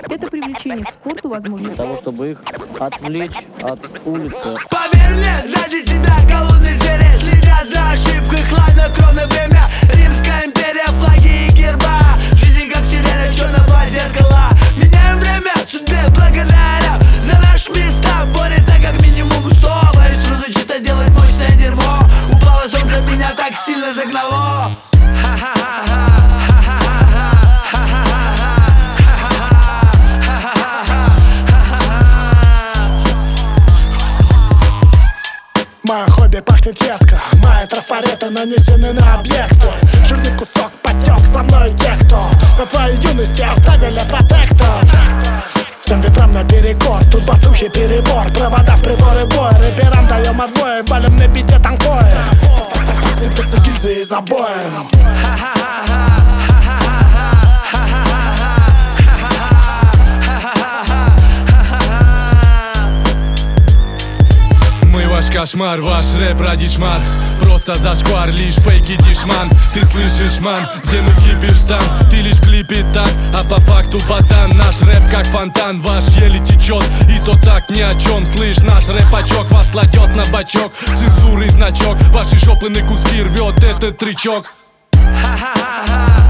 Это привлечение к спорту возможно для того, чтобы их отвлечь от улицы. Поверь мне, сзади тебя голодные звери следят за ошибкой, хладнокровное время. Римская империя, флаги и герба. Жизнь как сирена, черного зеркала. Меняем время, судьбе благодаря. За наш места борется как минимум 100. Боюсь трудно делать мощное дерьмо. Упало солнце, меня так сильно загнало. Мое хобби пахнет едко. Мои трафареты нанесены на объекты. Жирный кусок потек со мной те, кто на твоей юности оставили протектор. Всем ветрам наперекор, тут басухи перебор. Провода в приборы боя, рэперам даем отбой. Валим на бите танкое, сыпятся гильзы из обоев. Ваш кошмар, ваш рэп радишмар. Просто зашквар, лишь фейки дишман. Ты слышишь, ман, где мы кипишь там. Ты лишь в клипе так, а по факту ботан. Наш рэп как фонтан, ваш еле течет. И то так ни о чем, слышь, наш рэпачок вас кладет на бочок. Цензуры значок, ваши жопы на куски рвет этот тречок.